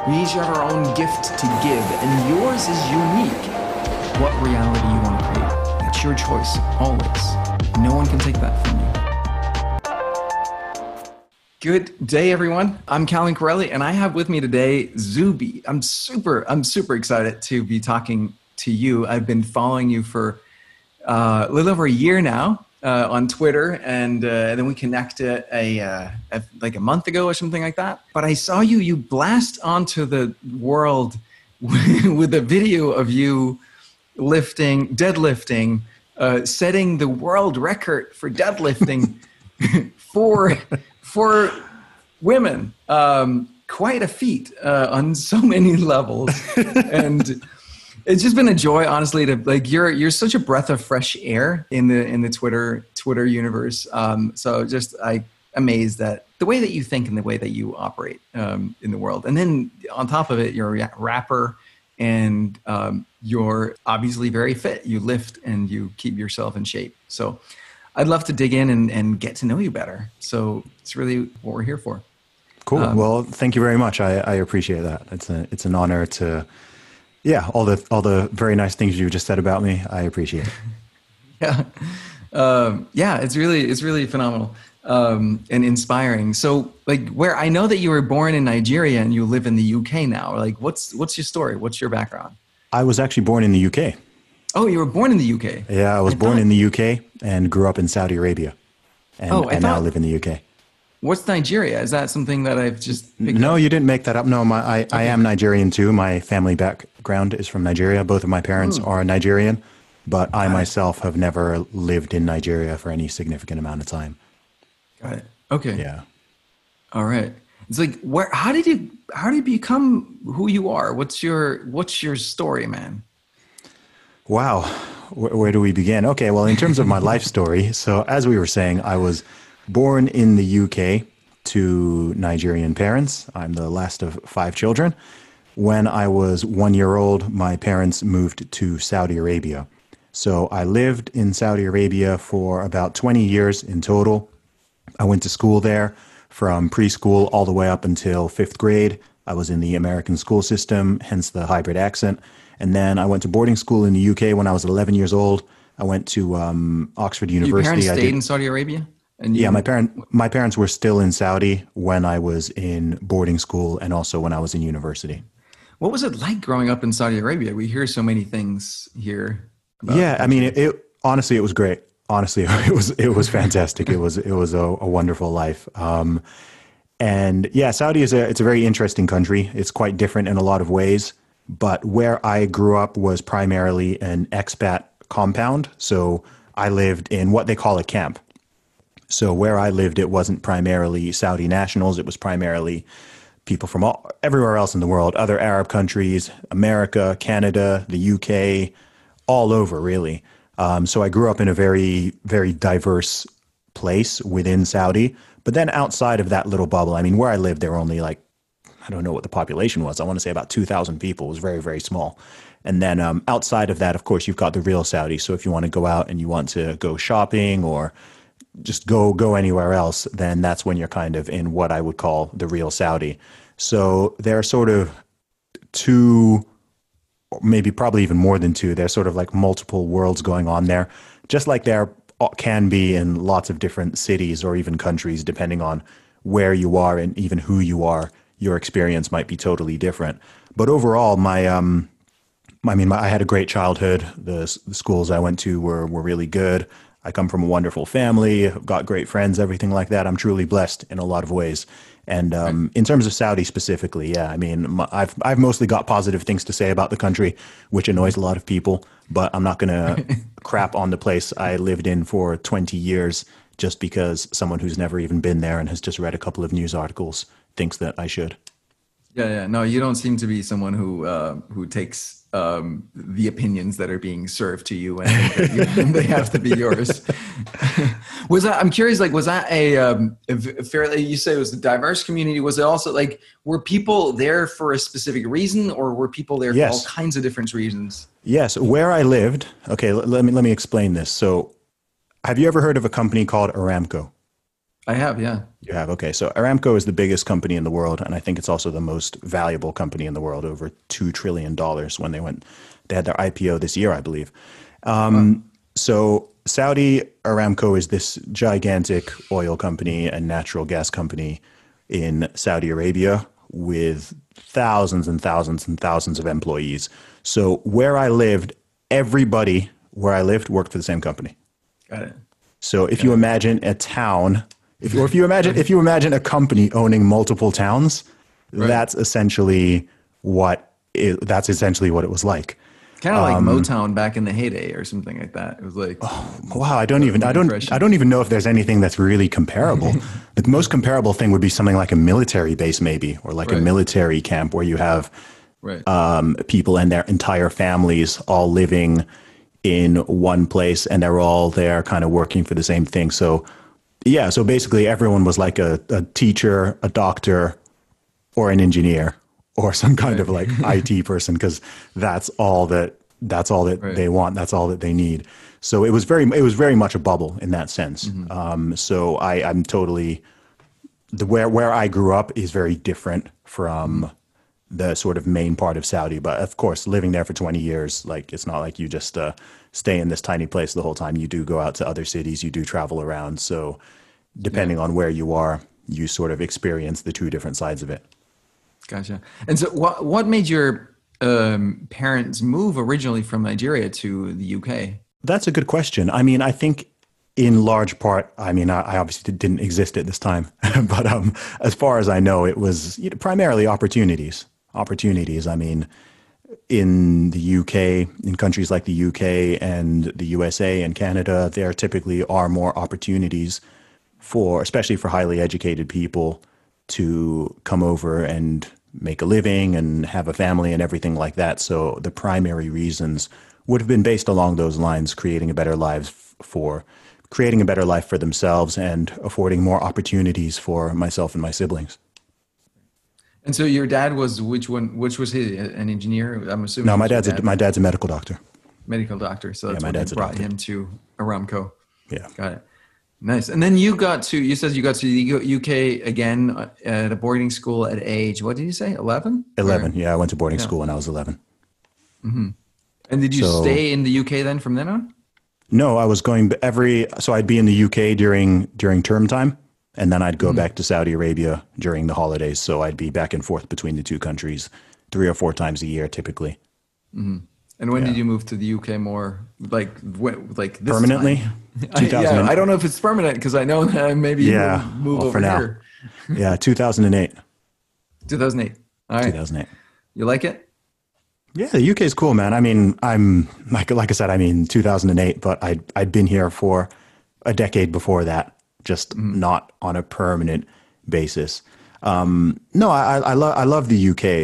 We each have our own gift to give, and yours is unique. What reality you want to create, it's your choice, always. No one can take that from you. Good day, everyone. I'm Calvin Corelli, and I have with me today Zuby. I'm super excited to be talking to you. I've been following you for a little over a year now on Twitter, and then we connected like a month ago or something like that. But I saw you blast onto the world with a video of you deadlifting, setting the world record for deadlifting for women. Quite a feat on so many levels, and it's just been a joy, honestly, to you're such a breath of fresh air in the Twitter universe. So just amazed at the way that you think and the way that you operate in the world. And then on top of it, you're a rapper, and you're obviously very fit. You lift and you keep yourself in shape. So I'd love to dig in and get to know you better. So it's really what we're here for. Cool. Well, thank you very much. I appreciate that. It's an honor to. Yeah, all the very nice things you just said about me, I appreciate it. Yeah, it's really phenomenal and inspiring. So, where I know that you were born in Nigeria and you live in the UK now. What's your story? What's your background? I was actually born in the UK. Oh, you were born in the UK. Yeah, I was born in the UK and grew up in Saudi Arabia, and now live in the UK. What's Nigeria? Is that something that I've just picked No, up? you didn't make that up. No, I am Nigerian too. My family background is from Nigeria. Both of my parents are Nigerian, but I myself have never lived in Nigeria for any significant amount of time. Got it. Okay. Yeah. All right. It's how did you become who you are? What's your story, man? Wow. Where do we begin? Okay. Well, in terms of my life story, so as we were saying, I was born in the UK to Nigerian parents. I'm the last of 5 children. When I was 1 year old, my parents moved to Saudi Arabia. So I lived in Saudi Arabia for about 20 years in total. I went to school there from preschool all the way up until 5th grade. I was in the American school system, hence the hybrid accent. And then I went to boarding school in the UK when I was 11 years old. I went to Oxford University. Your parents stayed in Saudi Arabia? Yeah, my parents were still in Saudi when I was in boarding school and also when I was in university. What was it like growing up in Saudi Arabia? We hear so many things here. Yeah, I mean, honestly, it was great. Honestly, it was fantastic. It was a wonderful life. And yeah, Saudi it's a very interesting country. It's quite different in a lot of ways. But where I grew up was primarily an expat compound. So I lived in what they call a camp. So where I lived, it wasn't primarily Saudi nationals. It was primarily people from everywhere else in the world, other Arab countries, America, Canada, the UK, all over, really. So I grew up in a very, very diverse place within Saudi. But then outside of that little bubble, I mean, where I lived, there were only I don't know what the population was. I want to say about 2,000 people. It was very, very small. And then outside of that, of course, you've got the real Saudi. So if you want to go out and you want to go shopping or just go anywhere else, then that's when you're kind of in what I would call the real Saudi. So there are sort of 2, maybe probably even more than 2. There's sort of like multiple worlds going on there, just like there can be in lots of different cities or even countries, depending on where you are and even who you are. Your experience might be totally different. But overall, I had a great childhood. The schools I went to were really good. I come from a wonderful family, got great friends, everything like that. I'm truly blessed in a lot of ways. And in terms of Saudi specifically, yeah, I mean, I've mostly got positive things to say about the country, which annoys a lot of people. But I'm not going to crap on the place I lived in for 20 years just because someone who's never even been there and has just read a couple of news articles thinks that I should. Yeah. No, you don't seem to be someone who takes the opinions that are being served to you and they have to be yours. I'm curious, was that a fairly, you say it was a diverse community? Was it also were people there for a specific reason, or were people there for all kinds of different reasons? Yes. Where I lived, okay, let me explain this. So have you ever heard of a company called Aramco? I have, yeah. You have, okay. So Aramco is the biggest company in the world, and I think it's also the most valuable company in the world, over $2 trillion when they had their IPO this year, I believe. Wow. So Saudi Aramco is this gigantic oil company and natural gas company in Saudi Arabia with thousands and thousands and thousands of employees. So where I lived, everybody where I lived worked for the same company. Got it. So if Got you it. imagine a town, if you imagine a company owning multiple towns, Right. that's essentially what it was like. Kind of like Motown back in the heyday or something like that. It was like Wow, my I impression. don't even know if there's anything that's really comparable. The most comparable thing would be something like a military base, maybe, or like a Right. military camp where you have Right. people and their entire families all living in one place, and they're all there kind of working for the same thing. So yeah, so basically everyone was like a teacher, a doctor, or an engineer, or some kind Right. of like IT person, because that's all that Right. they want. That's all that they need. So it was very much a bubble in that sense. Hmm. So I'm totally where I grew up is very different Hmm. from the sort of main part of Saudi. But of course, living there for 20 years, like it's not like you just stay in this tiny place the whole time. You do go out to other cities, you do travel around. So Yeah. depending on where you are, you sort of experience the two different sides of it. Gotcha. And so, what made your parents move originally from Nigeria to the UK? That's a good question. I mean, I think in large part, I mean, I obviously didn't exist at this time, but as far as I know, it was primarily opportunities. Opportunities. I mean, in the UK, in countries like the UK and the USA and Canada, there typically are more opportunities for, especially for highly educated people, to come over and make a living and have a family and everything like that. So the primary reasons would have been based along those lines, creating a better life for themselves and affording more opportunities for myself and my siblings. And so, your dad was which one? Which was he? An engineer? I'm assuming No, it was your dad, my dad's a medical doctor. medical doctor. So Yeah, that's my what dad's a brought doctor. him to Aramco. Yeah. Got it. Nice. And then you said you got to the UK again at a boarding school at age, what did you say? 11? 11. Or Yeah, I went to boarding yeah. school when I was 11. And did you So stay in the UK then from then on? no, I was going so I'd be in the UK during term time, and then I'd go Mhm. back to Saudi Arabia during the holidays. So I'd be back and forth between the two countries 3 or 4 times a year, typically. And when Yeah. did you move to the UK more? Like this Permanently, time? Yeah, 2000. I don't know if it's permanent because I know that maybe you'll Yeah, move well, for over now. here. Yeah, 2008. 2008. All right. 2008. You like it? Yeah, the UK is cool, man. I mean, I'm like I said, I mean 2008, but I'd been here for a decade before that, just not on a permanent basis. No, I love the UK.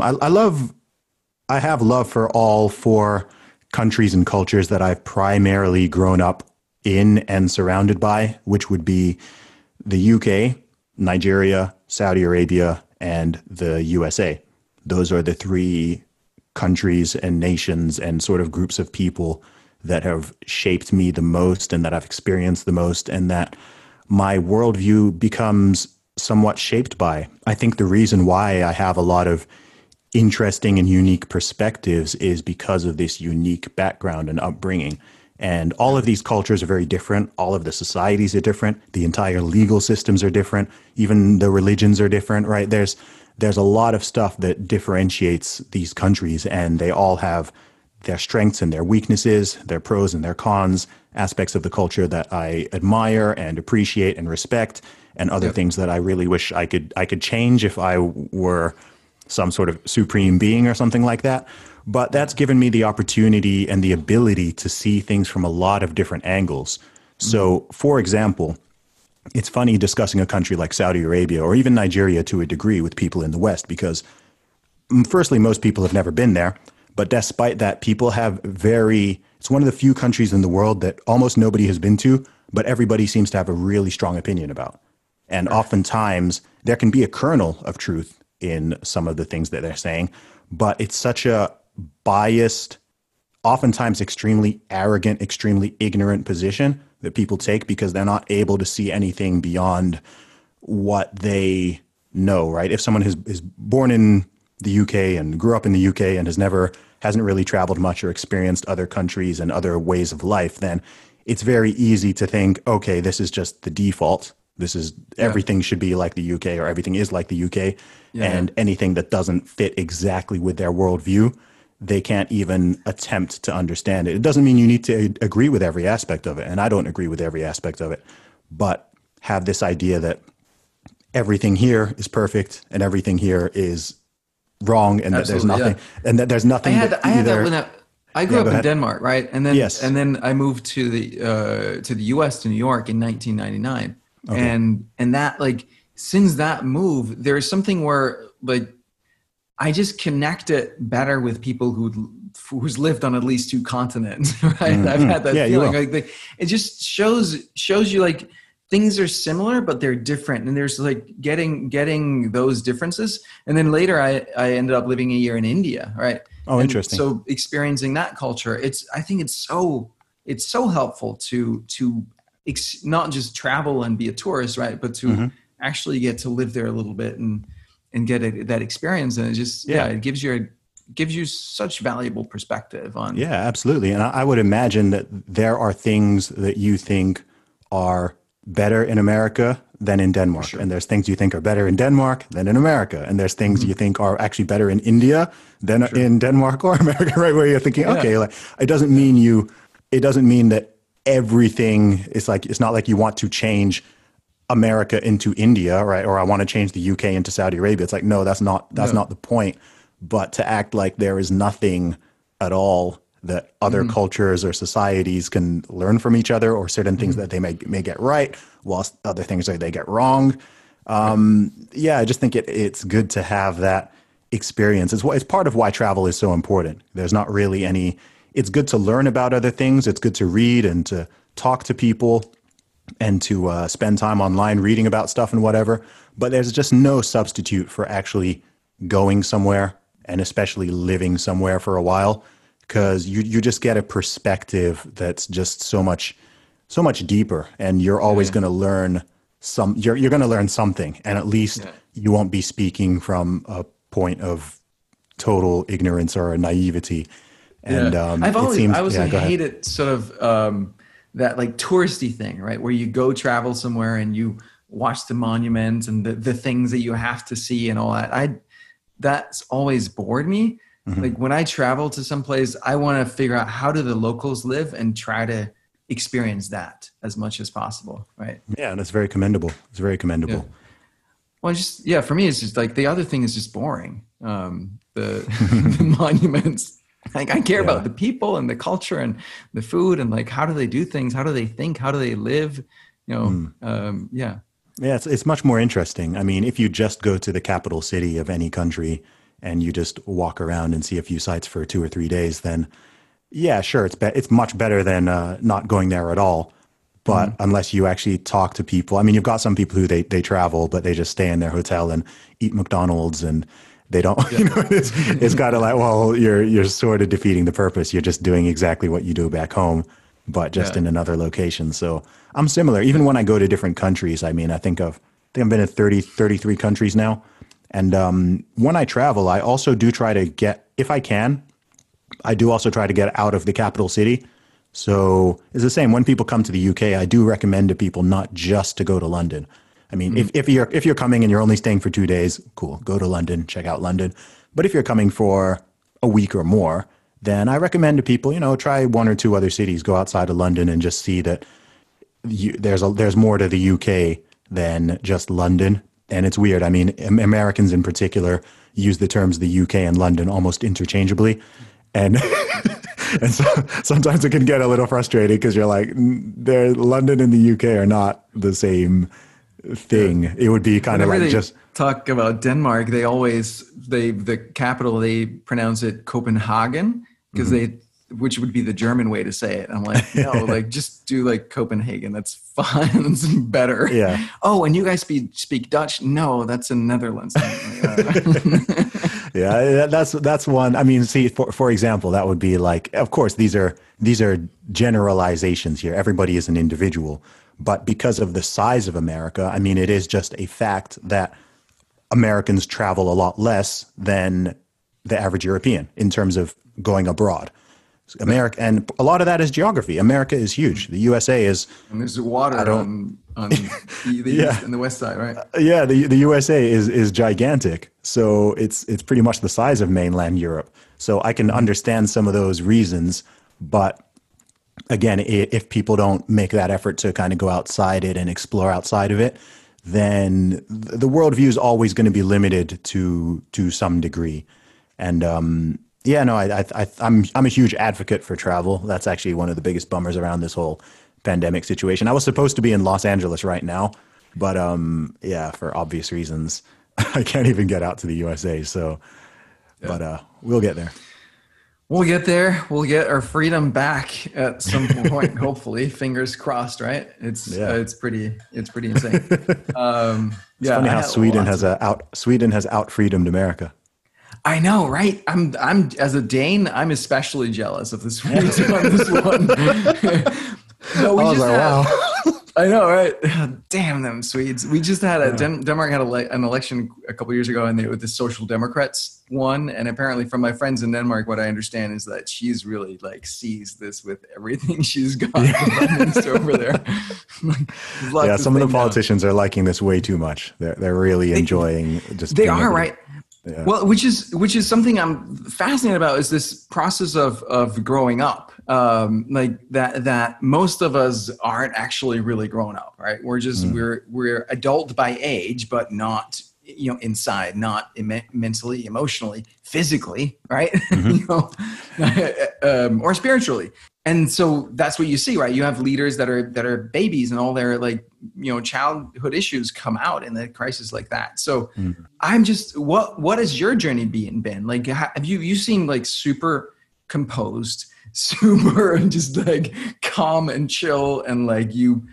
I have love for all four countries and cultures that I've primarily grown up in and surrounded by, which would be the UK, Nigeria, Saudi Arabia, and the USA. Those are the three countries and nations and sort of groups of people that have shaped me the most and that I've experienced the most and that my worldview becomes somewhat shaped by. I think the reason why I have a lot of interesting and unique perspectives is because of this unique background and upbringing. And all of these cultures are very different. All of the societies are different. The entire legal systems are different. Even the religions are different, right? There's a lot of stuff that differentiates these countries, and they all have their strengths and their weaknesses, their pros and their cons, aspects of the culture that I admire and appreciate and respect, and other Yep. things that I really wish I could change if I were some sort of supreme being or something like that. But that's given me the opportunity and the ability to see things from a lot of different angles. So, for example, it's funny discussing a country like Saudi Arabia or even Nigeria to a degree with people in the West because, firstly, most people have never been there. But despite that, people have it's one of the few countries in the world that almost nobody has been to, but everybody seems to have a really strong opinion about. And Sure. oftentimes, there can be a kernel of truth in some of the things that they're saying, but it's such a biased, oftentimes extremely arrogant, extremely ignorant position that people take because they're not able to see anything beyond what they know, right? If someone is born in the UK and grew up in the UK and hasn't really traveled much or experienced other countries and other ways of life, then it's very easy to think, okay, this is just the default. This is everything should be like the UK, or everything is like the UK. And anything that doesn't fit exactly with their worldview, they can't even attempt to understand it. It doesn't mean you need to agree with every aspect of it. And I don't agree with every aspect of it, but have this idea that everything here is perfect and everything here is wrong, and that there's nothing, and that there's nothing. I had that when I grew up in Denmark, right? And then, and then I moved to the US, to New York in 1999. Okay. And that, like, since that move, there's something where, like, I just connect it better with people who's lived on at least two continents, right? Mm-hmm. I've had that feeling. Like, it just shows you, like, things are similar, but they're different. And there's, like, getting those differences. And then later I ended up living a year in India, right? Oh, interesting. So experiencing that culture, I think it's so helpful to not just travel and be a tourist, right? But to actually get to live there a little bit and get that experience. And it just, it gives you such valuable perspective on. Yeah, absolutely. And I would imagine that there are things that you think are better in America than in Denmark. Sure. And there's things you think are better in Denmark than in America. And there's things you think are actually better in India than in Denmark or America, right? Where you're thinking, okay, like, it doesn't mean that everything is like, it's not like you want to change America into India, right? Or I want to change the UK into Saudi Arabia. It's like, no, that's not the point. But to act like there is nothing at all that other cultures or societies can learn from each other, or certain things that they may get right, whilst other things that they get wrong. I just think it's good to have that experience. It's part of why travel is so important. There's not really it's good to learn about other things. It's good to read and to talk to people and to spend time online reading about stuff and whatever. But there's just no substitute for actually going somewhere, and especially living somewhere for a while, because you just get a perspective that's just so much deeper, and you're always going to learn you're going to learn something, and at least you won't be speaking from a point of total ignorance or naivety. And I always hated sort of that, like, touristy thing, right? Where you go travel somewhere and you watch the monuments and the things that you have to see and all that. That's always bored me. Like, when I travel to some place, I want to figure out how do the locals live and try to experience that as much as possible, right? Yeah, and it's very commendable. It's very commendable. Yeah. Well, for me, it's just like the other thing is just boring. The monuments. Like, I care about the people and the culture and the food and, like, how do they do things? How do they think? How do they live? Yeah, it's much more interesting. I mean, if you just go to the capital city of any country and you just walk around and see a few sites for 2 or 3 days, then sure, it's much better than not going there at all. But unless you actually talk to people, I mean, you've got some people who they travel, but they just stay in their hotel and eat McDonald's, and they don't, it's kind of like, well, you're sort of defeating the purpose. You're just doing exactly what you do back home, but just in another location. So I'm similar. Even when I go to different countries, I mean, I think I've been in 33 countries now. And when I travel, I also do try to get, if I can, I do also try to get out of the capital city. So it's the same. When people come to the UK, I do recommend to people not just to go to London. I mean, if you're coming and you're only staying for 2 days, cool, go to London, check out London. But if you're coming for a week or more, then I recommend to people, try 1 or 2 other cities, go outside of London and just see that there's more to the UK than just London. And it's weird. I mean, Americans in particular use the terms the UK and London almost interchangeably. And and so sometimes it can get a little frustrating because you're like, London and the UK are not the same thing. It would be kind of like just talk about Denmark. They always the capital, they pronounce it Copenhagen because which would be the German way to say it. I'm like, no, like just do like Copenhagen. That's fine. It's better. Yeah. Oh, and you guys speak Dutch? No, that's in Netherlands. Yeah, that's one. I mean, see, for example, that would be like, of course, these are generalizations here. Everybody is an individual, but because of the size of America, I mean, it is just a fact that Americans travel a lot less than the average European in terms of going abroad. America, and a lot of that is geography. America is huge. The USA is, and there's water on the east and the west side, right? Yeah, the USA is gigantic. So it's pretty much the size of mainland Europe. So I can understand some of those reasons, but again, if people don't make that effort to kind of go outside it and explore outside of it, then the worldview is always going to be limited to some degree. And yeah, no, I'm a huge advocate for travel. That's actually one of the biggest bummers around this whole pandemic situation. I was supposed to be in Los Angeles right now, but yeah, for obvious reasons, I can't even get out to the USA. So, yeah. But we'll get there. We'll get there. We'll get our freedom back at some point, hopefully. Fingers crossed, right? It's pretty insane. It's funny how Sweden has out freedomed America. I know, right? I'm as a Dane, I'm especially jealous of the Swedes on this one. No, wow. I know, right? Damn them Swedes. We just had Denmark had an election a couple years ago, and the Social Democrats won. And apparently, from my friends in Denmark, what I understand is that she's really like sees this with everything she's got over there. Yeah, some of the politicians are liking this way too much. They're really enjoying just. They are, right? Yeah. Well, which is something I'm fascinated about is this process of growing up, like that most of us aren't actually really grown up, right? We're just we're adult by age, but not inside, not mentally, emotionally, physically, right? Mm-hmm. Or spiritually. And so that's what you see, right? You have leaders that are babies, and all their childhood issues come out in a crisis like that. So I'm just, what has your journey been? Like, have you seem like super composed, super just like calm and chill, and like you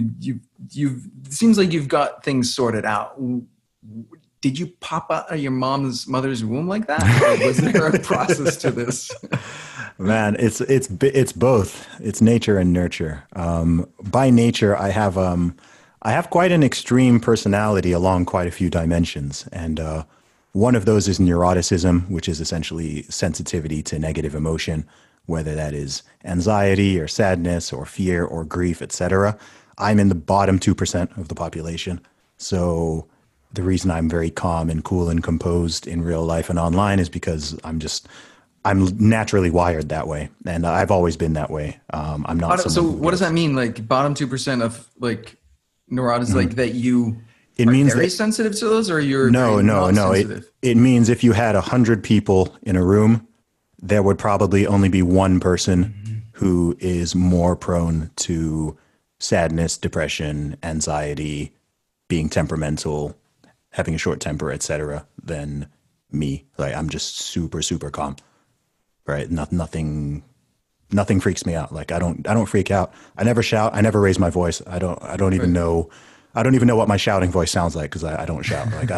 it seems like you've got things sorted out. Did you pop out of your mother's womb like that? Or was there a process to this? Man, it's both. It's nature and nurture. By nature, I have quite an extreme personality along quite a few dimensions, and one of those is neuroticism, which is essentially sensitivity to negative emotion, whether that is anxiety or sadness or fear or grief, etc. I'm in the bottom 2% of the population, so the reason I'm very calm and cool and composed in real life and online is because I'm naturally wired that way, and I've always been that way. I'm not. So what does that mean? Like bottom 2% of like neurotics, like that you it are means very sensitive to those, or you're no. It means if you had 100 people in a room, there would probably only be one person who is more prone to sadness, depression, anxiety, being temperamental, having a short temper, etc., than me. Like I'm just super, super calm. Right. Nothing freaks me out. Like I don't freak out. I never shout. I never raise my voice. I don't even know. I don't even know what my shouting voice sounds like because I don't shout. Like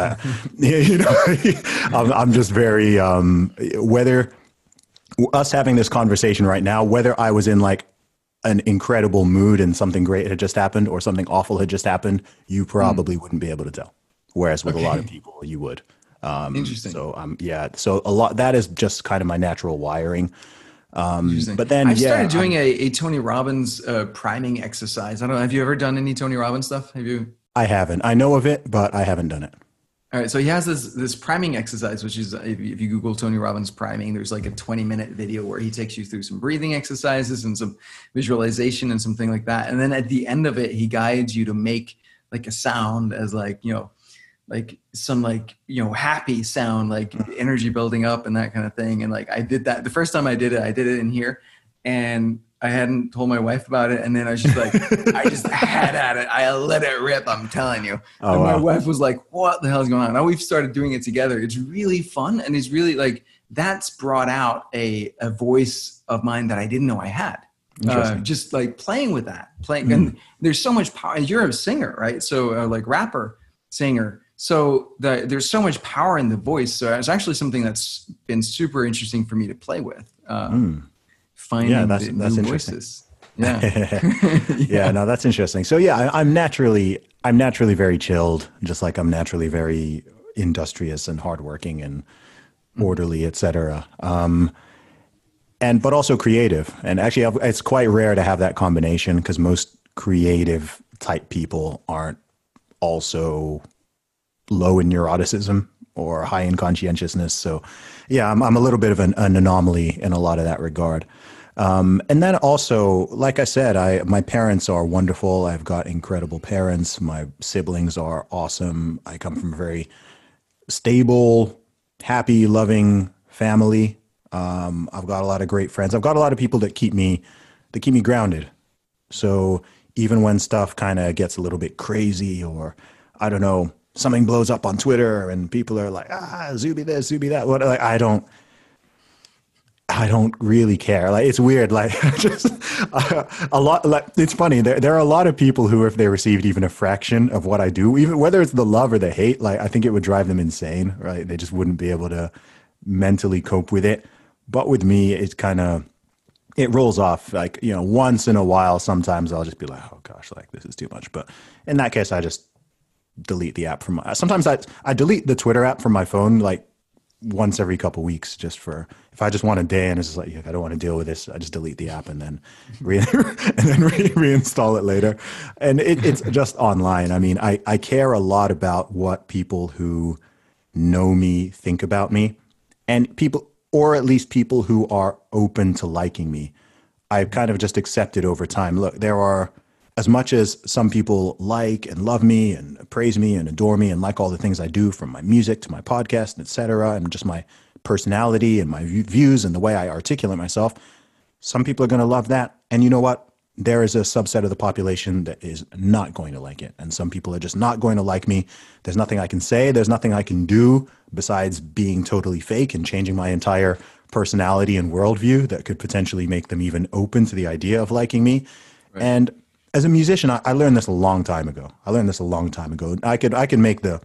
I'm just very, whether us having this conversation right now, whether I was in like an incredible mood and something great had just happened or something awful had just happened, you probably wouldn't be able to tell. Whereas with a lot of people, you would. Interesting. So so a lot that is just kind of my natural wiring. But then I started doing a Tony Robbins priming exercise. I don't know. Have you ever done any Tony Robbins stuff? Have you? I haven't. I know of it, but I haven't done it. All right. So he has this priming exercise, which is if you Google Tony Robbins priming, there's like a 20-minute video where he takes you through some breathing exercises and some visualization and something like that. And then at the end of it, he guides you to make like a sound as like some happy sound, like energy building up and that kind of thing. And like I did that the first time I did it in here, and I hadn't told my wife about it, and then I was just like, I just had at it. I let it rip. I'm telling you. Oh, and my wow. wife was like, "What the hell is going on?" Now we've started doing it together. It's really fun, and it's really like that's brought out a voice of mine that I didn't know I had. Just like playing with that, and there's so much power. You're a singer, right? So like rapper, singer. So there's so much power in the voice. So it's actually something that's been super interesting for me to play with. Finding that's the new interesting. voices. Yeah. Yeah, no, that's interesting. So yeah, I'm naturally very chilled, just like I'm naturally very industrious and hardworking and orderly, etc. But also creative. And actually, it's quite rare to have that combination because most creative type people aren't also low in neuroticism or high in conscientiousness. So yeah, I'm a little bit of an anomaly in a lot of that regard. And then also, like I said, my parents are wonderful. I've got incredible parents. My siblings are awesome. I come from a very stable, happy, loving family. I've got a lot of great friends. I've got a lot of people that keep me grounded. So even when stuff kind of gets a little bit crazy, or I don't know, something blows up on Twitter and people are like, Zuby this, Zuby that. What? Like, I don't really care. Like, it's weird. Like, just a lot. Like, it's funny. There are a lot of people who, if they received even a fraction of what I do, even whether it's the love or the hate, like, I think it would drive them insane. Right? They just wouldn't be able to mentally cope with it. But with me, it's kind of, it rolls off. Like, once in a while, sometimes I'll just be like, oh gosh, like this is too much. But in that case, I just delete the app from sometimes I delete the Twitter app from my phone like once every couple of weeks, just for if I just want a day and it's just like, I don't want to deal with this, I just delete the app and then reinstall it later. And it's just online. I mean, I care a lot about what people who know me think about me, and people, or at least people who are open to liking me. I've kind of just accepted over time. Look, there are, as much as some people like and love me and praise me and adore me and like all the things I do, from my music to my podcast, et cetera, and just my personality and my views and the way I articulate myself, some people are going to love that. And you know what? There is a subset of the population that is not going to like it. And some people are just not going to like me. There's nothing I can say. There's nothing I can do besides being totally fake and changing my entire personality and worldview that could potentially make them even open to the idea of liking me. Right. And as a musician, I learned this a long time ago. I could make the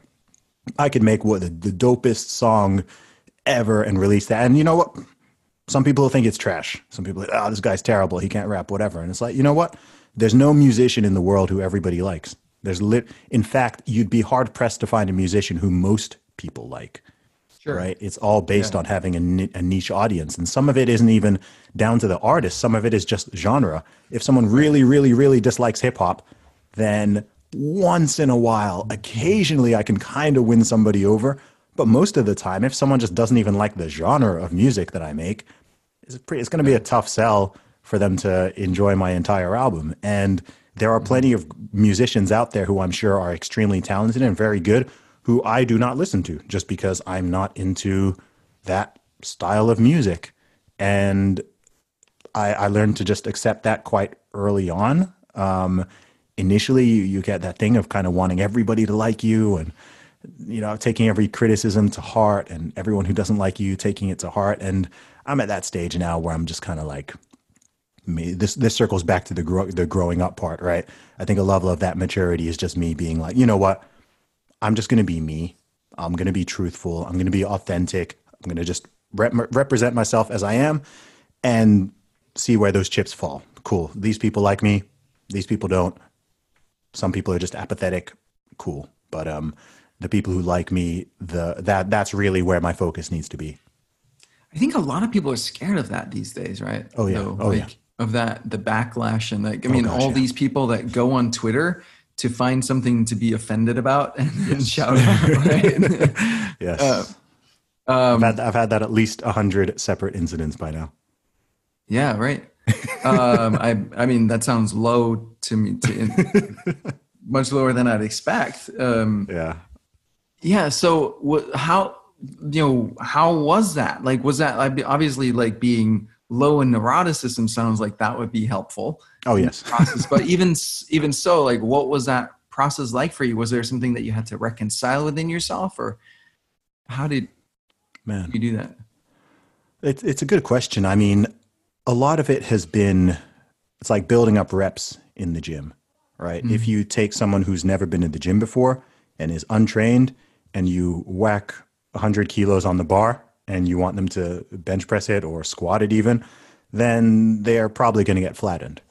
dopest song ever and release that. And you know what? Some people think it's trash. Some people are like, oh, this guy's terrible. He can't rap, whatever. And it's like, you know what? There's no musician in the world who everybody likes. In fact, you'd be hard pressed to find a musician who most people like. Sure. Right? It's all based on having a niche audience. And some of it isn't even down to the artist. Some of it is just genre. If someone really, really, really dislikes hip hop, then once in a while, occasionally I can kind of win somebody over. But most of the time, if someone just doesn't even like the genre of music that I make, it's going to be a tough sell for them to enjoy my entire album. And there are plenty of musicians out there who I'm sure are extremely talented and very good, who I do not listen to just because I'm not into that style of music. And I learned to just accept that quite early on. Initially, you get that thing of kind of wanting everybody to like you and, taking every criticism to heart, and everyone who doesn't like you taking it to heart. And I'm at that stage now where I'm just kind of like, this circles back to the growing up part, right? I think a level of that maturity is just me being like, you know what? I'm just going to be me. I'm going to be truthful. I'm going to be authentic. I'm going to just represent myself as I am and see where those chips fall. Cool. These people like me. These people don't. Some people are just apathetic. Cool. But the people who like me, that's really where my focus needs to be. I think a lot of people are scared of that these days, right? Oh yeah. Of that, the backlash and all these people that go on Twitter to find something to be offended about and shout out, right? Yes. I've had that at least 100 separate incidents by now. Yeah, right. I mean, that sounds low to me, much lower than I'd expect. Yeah. So how was that? Like, was that obviously like being low in neuroticism sounds like that would be helpful. Oh, yes. Process. But even so, like, what was that process like for you? Was there something that you had to reconcile within yourself, or how did you do that? It's a good question. I mean, a lot of it has been, it's like building up reps in the gym, right? If you take someone who's never been in the gym before and is untrained, and you whack 100 kilos on the bar and you want them to bench press it or squat it even, then they're probably going to get flattened.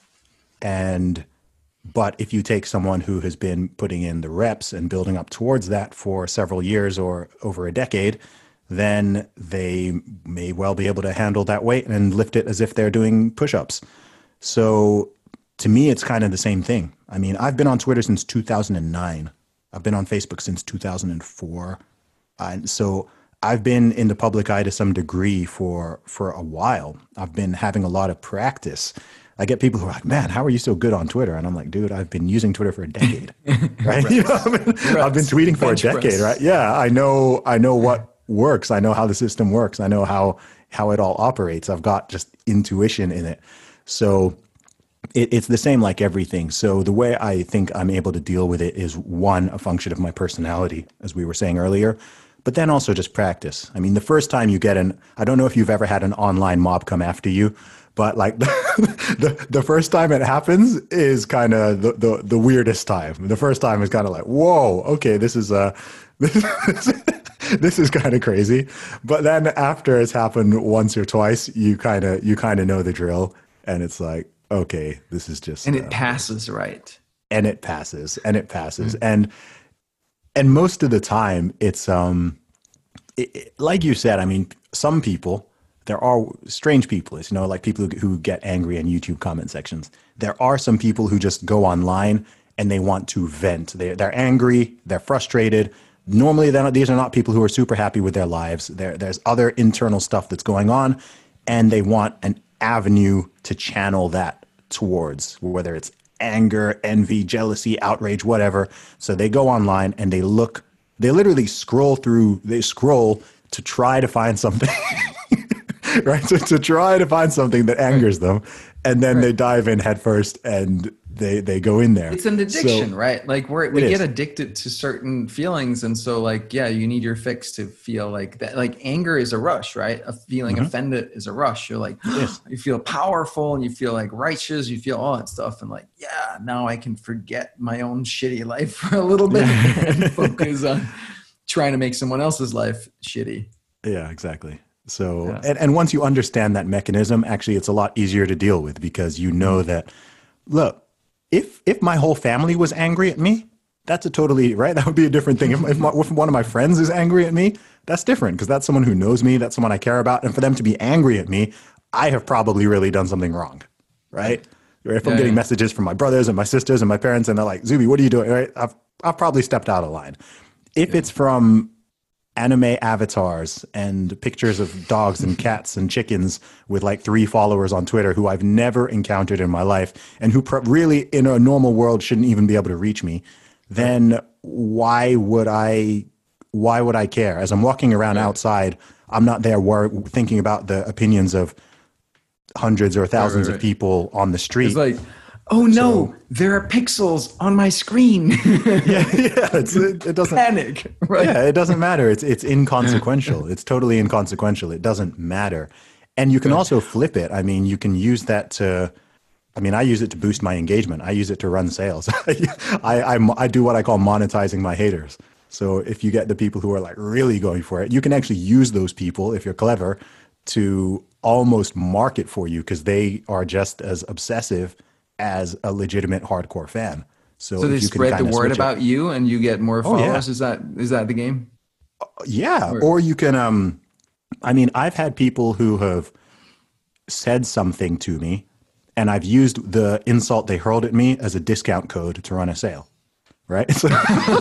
But if you take someone who has been putting in the reps and building up towards that for several years or over a decade, then they may well be able to handle that weight and lift it as if they're doing push-ups. So to me, it's kind of the same thing. I mean, I've been on Twitter since 2009. I've been on Facebook since 2004. And so I've been in the public eye to some degree for a while. I've been having a lot of practice. I get people who are like, man, how are you so good on Twitter? And I'm like, dude, I've been using Twitter for a decade, right? You know, I've been tweeting for a decade, right? Yeah, I know what works. I know how the system works. I know how it all operates. I've got just intuition in it. So it's the same like everything. So the way I think I'm able to deal with it is, one, a function of my personality, as we were saying earlier, but then also just practice. I mean, the first time you get I don't know if you've ever had an online mob come after you, but like the first time it happens is kind of the weirdest time. The first time is kind of like, whoa, okay, this is this is kind of crazy. But then after it's happened once or twice, you kind of know the drill, and it's like, okay, this is just, and it passes, right? And it passes, and it passes, and most of the time, it's like you said. I mean, some people. There are strange people, you know, like people who get angry in YouTube comment sections. There are some people who just go online and they want to vent. They're angry, they're frustrated. Normally, these are not people who are super happy with their lives. There's other internal stuff that's going on, and they want an avenue to channel that towards, whether it's anger, envy, jealousy, outrage, whatever. So they go online and they literally scroll to try to find something. Right, to try to find something that angers them, and then they dive in headfirst and they go in there. It's an addiction, right? Like we get addicted to certain feelings, and so like, yeah, you need your fix to feel like that. Like anger is a rush, right? A feeling offended is a rush. You're like, you feel powerful and you feel like righteous. You feel all that stuff, and like, yeah, now I can forget my own shitty life for a little bit and focus on trying to make someone else's life shitty. Yeah, exactly. So, and once you understand that mechanism, actually, it's a lot easier to deal with, because you know that, look, if my whole family was angry at me, that's a totally, right? That would be a different thing. If one of my friends is angry at me, that's different, because that's someone who knows me, that's someone I care about. And for them to be angry at me, I have probably really done something wrong, right? If I'm getting messages from my brothers and my sisters and my parents, and they're like, Zuby, what are you doing? Right? I've probably stepped out of line. If it's from anime avatars and pictures of dogs and cats and chickens with like 3 followers on Twitter who I've never encountered in my life, and who really in a normal world shouldn't even be able to reach me, then why would I care? As I'm walking around outside, I'm not there thinking about the opinions of hundreds or thousands of people on the street. It's like, oh no, there are pixels on my screen. It doesn't panic. Right? Yeah, it doesn't matter. It's inconsequential. It's totally inconsequential. It doesn't matter. And you can also flip it. I mean, you can use that to. I mean, I use it to boost my engagement. I use it to run sales. I do what I call monetizing my haters. So if you get the people who are like really going for it, you can actually use those people, if you're clever, to almost market for you, because they are just as obsessive as a legitimate hardcore fan. So they spread the word about you and you get more followers. Is that the game? Yeah. Or you can, I mean, I've had people who have said something to me, and I've used the insult they hurled at me as a discount code to run a sale. Right? So,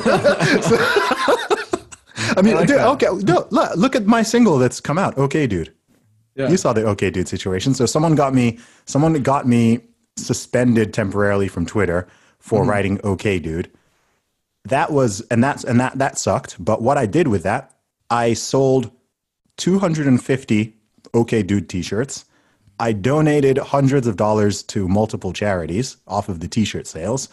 I mean, okay, no, look at my single that's come out. Okay, dude. Yeah. You saw the Okay, dude situation. So someone got me suspended temporarily from Twitter for writing Okay, dude. That sucked. But what I did with that, I sold 250 Okay, dude t-shirts. I donated hundreds of dollars to multiple charities off of the t-shirt sales.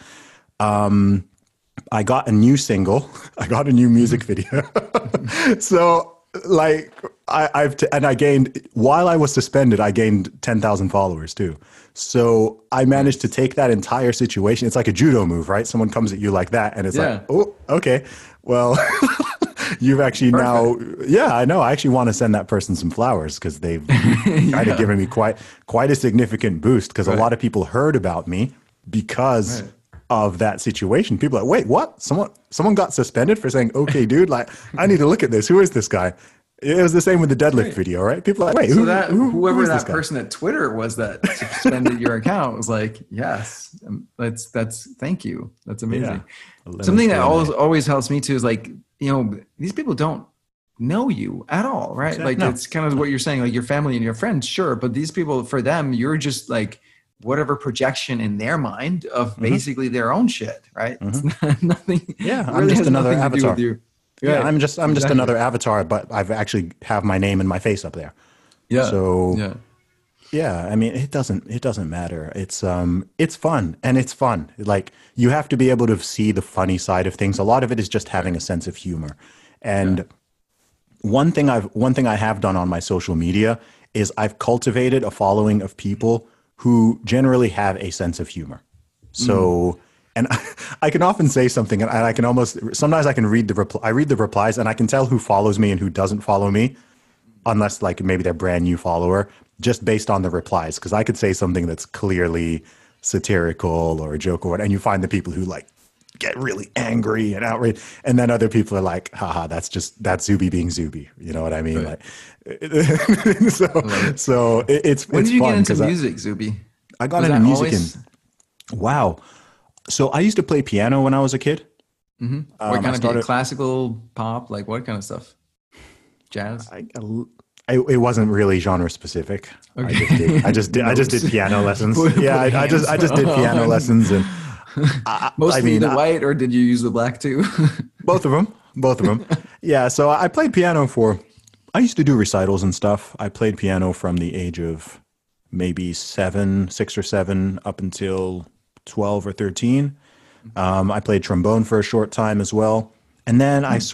I got a new single. I got a new music video. So like and I gained, while I was suspended, I gained 10,000 followers too. So I managed to take that entire situation. It's like a judo move, right? Someone comes at you like that and it's like, oh, okay, well, you've actually now, yeah, I know. I actually want to send that person some flowers because they've kind of given me quite a significant boost, because a lot of people heard about me because of that situation. People are like, wait, what? Someone got suspended for saying, okay, dude, like, I need to look at this. Who is this guy? It was the same with the deadlift video, right? People are like, wait, whoever that person at Twitter was that suspended your account was like, yes, that's thank you. That's amazing. Yeah. Something that always helps me too is like, you know, these people don't know you at all, right? Like it's kind of what you're saying, like your family and your friends, sure. But these people, for them, you're just like whatever projection in their mind of basically their own shit, right? It's nothing. Yeah, I'm just another avatar. With you. Yeah, I'm just another avatar, but I've actually have my name and my face up there. Yeah. So yeah, I mean, it doesn't matter. It's fun, and it's fun. Like, you have to be able to see the funny side of things. A lot of it is just having a sense of humor. And one thing I have done on my social media is I've cultivated a following of people who generally have a sense of humor. So. And I can often say something, and I can sometimes I can read I read the replies, and I can tell who follows me and who doesn't follow me, unless like maybe they're brand new follower, just based on the replies. Because I could say something that's clearly satirical or a joke or what, and you find the people who like get really angry and outraged, and then other people are like, haha, that's Zuby being Zuby. You know what I mean? Right. Like, so it's when did you fun get into music, Zuby? I got into music wow. So I used to play piano when I was a kid. What kind of classical, pop, like what kind of stuff? Jazz? It wasn't really genre specific. Okay. I just did piano lessons. Yeah, I just did piano lessons, and mostly the white, or did you use the black too? Both of them. Yeah. So I played piano I used to do recitals and stuff. I played piano from the age of maybe 6 or 7 up until 12 or 13. I played trombone for a short time as well. And then I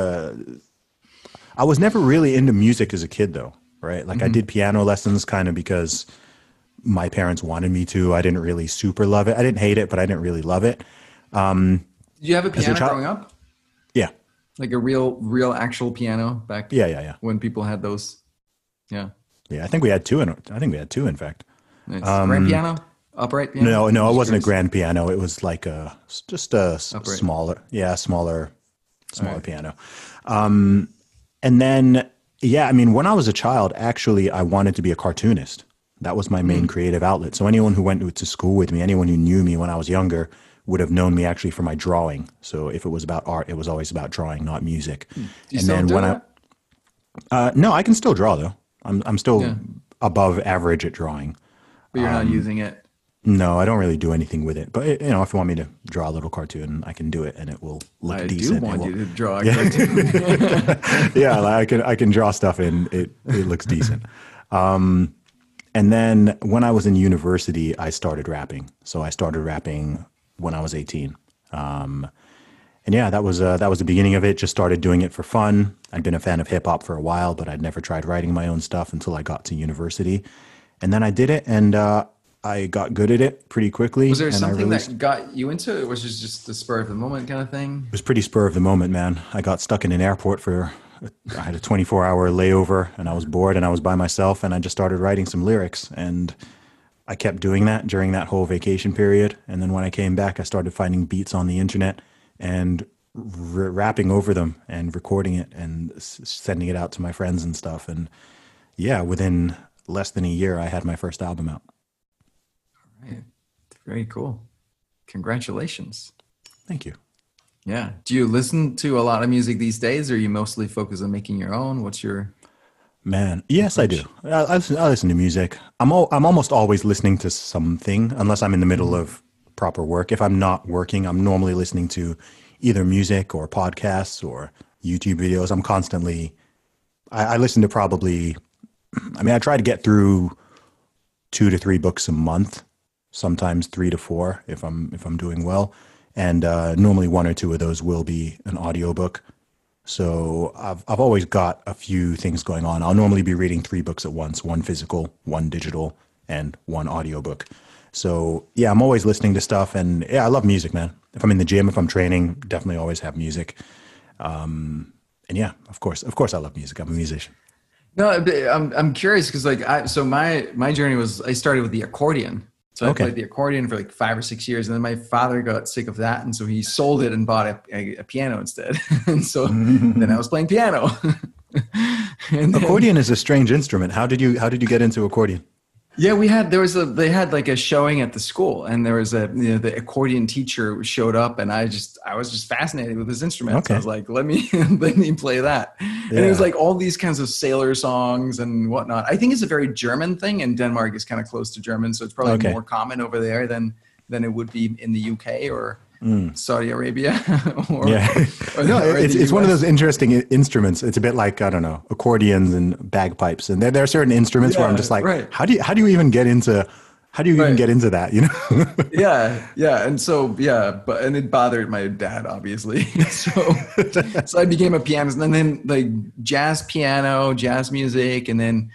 was never really into music as a kid though, right? Like I did piano lessons kind of because my parents wanted me to. I didn't really super love it. I didn't hate it, but I didn't really love it. Did you have a piano growing up? Yeah. Like a real actual piano back when people had those? Yeah. Yeah, I think we had two in fact. Nice. Grand piano? Upright piano? No, it wasn't a grand piano. It was like just a smaller piano. And then, I mean, when I was a child, actually, I wanted to be a cartoonist. That was my main creative outlet. So anyone who went to school with me, anyone who knew me when I was younger, would have known me actually for my drawing. So if it was about art, it was always about drawing, not music. Do you still do that? No, I can still draw though. I'm still above average at drawing. But you're not using it. No, I don't really do anything with it. But if you want me to draw a little cartoon, I can do it, and it will look decent. I do want you to draw a cartoon. Yeah, like I can draw stuff, and it looks decent. And then when I was in university, I started rapping. So I started rapping when I was 18. And that was the beginning of it. Just started doing it for fun. I'd been a fan of hip hop for a while, but I'd never tried writing my own stuff until I got to university. And then I did it, and I got good at it pretty quickly. Was there something that got you into it? Was it just the spur of the moment kind of thing? It was pretty spur of the moment, man. I got stuck in an airport I had a 24-hour layover, and I was bored, and I was by myself, and I just started writing some lyrics. And I kept doing that during that whole vacation period. And then when I came back, I started finding beats on the internet and rapping over them and recording it and sending it out to my friends and stuff. And within less than a year, I had my first album out. Very cool. Congratulations. Thank you. Yeah. Do you listen to a lot of music these days, or are you mostly focused on making your own? What's your... Man, yes, I do. I listen to music. I'm almost always listening to something, unless I'm in the middle of proper work. If I'm not working, I'm normally listening to either music or podcasts or YouTube videos. I'm constantly... I listen to probably... I mean, I try to get through 2 to 3 books a month, sometimes 3 to 4 if I'm doing well. And normally 1 or 2 of those will be an audiobook. So I've always got a few things going on. I'll normally be reading 3 books at once, 1 physical, 1 digital, and 1 audiobook. So yeah, I'm always listening to stuff, and yeah, I love music, man. If I'm in the gym, if I'm training, definitely always have music. And yeah, of course I love music. I'm a musician. No, I'm curious because my journey was, I started with the accordion. So I played the accordion for like 5 or 6 years, and then my father got sick of that, and so he sold it and bought a piano instead. And so then I was playing piano. And accordion is a strange instrument. How did you get into accordion? Yeah, they had like a showing at the school, and there was the accordion teacher showed up, and I was just fascinated with this instrument. Okay. So I was like, let me play that. Yeah. And it was like all these kinds of sailor songs and whatnot. I think it's a very German thing, and Denmark is kind of close to German, so it's probably more common over there than it would be in the UK or Saudi Arabia. It's one of those interesting instruments. It's a bit like, I don't know, accordions and bagpipes, and there are certain instruments where I'm just like, how do you even get into that, you know? yeah, and so and it bothered my dad, obviously. So I became a pianist, and then like jazz piano, jazz music, and then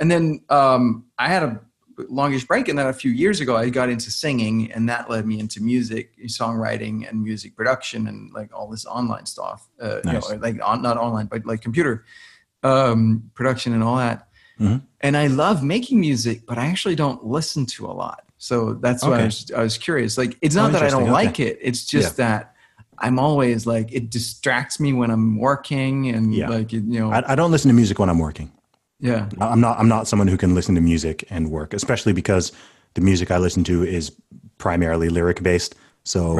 I had a longish break, and then a few years ago I got into singing, and that led me into music, songwriting, and music production, and like all this online stuff. Nice. Not online, but like computer production and all that. Mm-hmm. And I love making music, but I actually don't listen to a lot. So that's why I was curious. Like, it's not that I don't like it; it's just that I'm always like, it distracts me when I'm working, and I don't listen to music when I'm working. Yeah, I'm not someone who can listen to music and work, especially because the music I listen to is primarily lyric based. So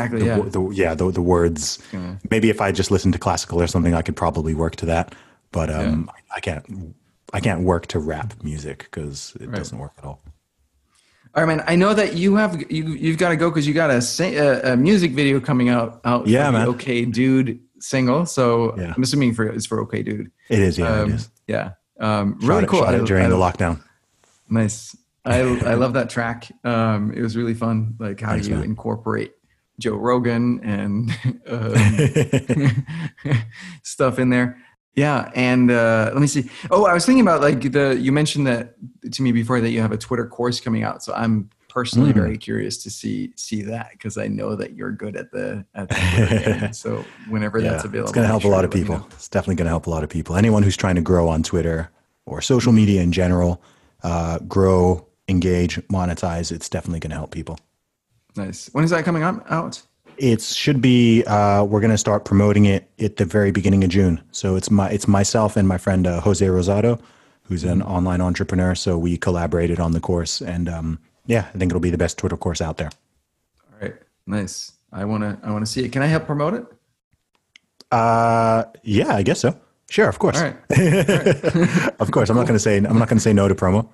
the words. Maybe if I just listened to classical or something, I could probably work to that. But I can't work to rap music because it doesn't work at all. All right, man. I know that you've got to go because you got a music video coming out. Yeah, man. Okay, Dude single. So I'm assuming it's for Okay Dude. It is. Yeah, it is. Yeah. Really cool. Shot it during the lockdown. Nice. I love that track. It was really fun. Like how you incorporate Joe Rogan and stuff in there. Yeah. And let me see. Oh, I was thinking about you mentioned that to me before that you have a Twitter course coming out. So I'm personally very curious to see that because I know that you're good at the Twitter game. So whenever that's available, it's going to help a lot of people. It's definitely going to help a lot of people. Anyone who's trying to grow on Twitter or social media in general, grow, engage, monetize, it's definitely going to help people. Nice. When is that coming out? It should be, we're going to start promoting it at the very beginning of June. So it's myself and my friend Jose Rosado, who's an online entrepreneur. So we collaborated on the course, and I think it'll be the best Twitter course out there. All right. Nice. I want to see it. Can I help promote it? Yeah, I guess so. Sure, of course. All right. Of course. I'm not going to say no to promo.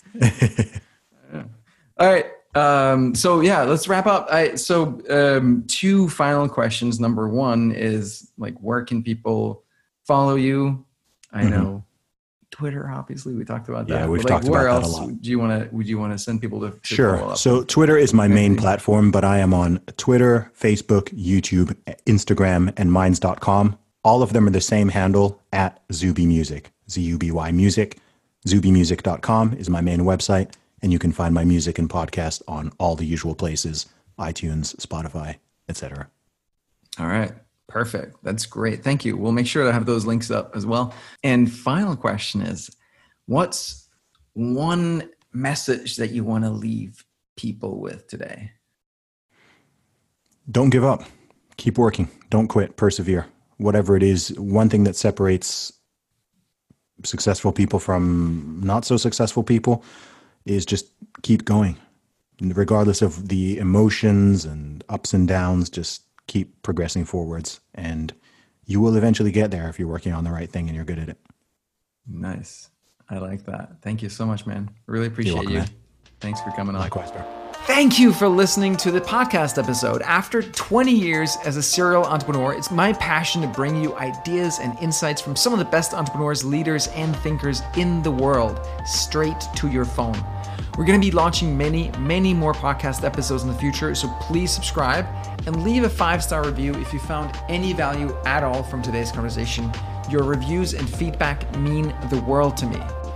All right. Let's wrap up. 2 final questions. Number 1 is like, where can people follow you? I know Twitter, obviously we talked about that. Yeah, we've talked about that a lot. Would you want to send people to Sure. follow up? So Twitter is my main platform, but I am on Twitter, Facebook, YouTube, Instagram, and minds.com. All of them are the same handle at Zuby Music, ZUBY Music. ZubyMusic.com is my main website, and you can find my music and podcast on all the usual places, iTunes, Spotify, etc. All right. Perfect. That's great. Thank you. We'll make sure to have those links up as well. And final question is, what's one message that you want to leave people with today? Don't give up. Keep working. Don't quit. Persevere. Whatever it is, one thing that separates successful people from not so successful people is just keep going. Regardless of the emotions and ups and downs, just keep progressing forwards, and you will eventually get there if you're working on the right thing and you're good at it. Nice. I like that. Thank you so much, man. Really appreciate you. Man. Thanks for coming on. Likewise, bro. Thank you for listening to the podcast episode. After 20 years as a serial entrepreneur, it's my passion to bring you ideas and insights from some of the best entrepreneurs, leaders, and thinkers in the world straight to your phone. We're going to be launching many more podcast episodes in the future, so please subscribe and leave a 5-star review if you found any value at all from today's conversation. Your reviews and feedback mean the world to me.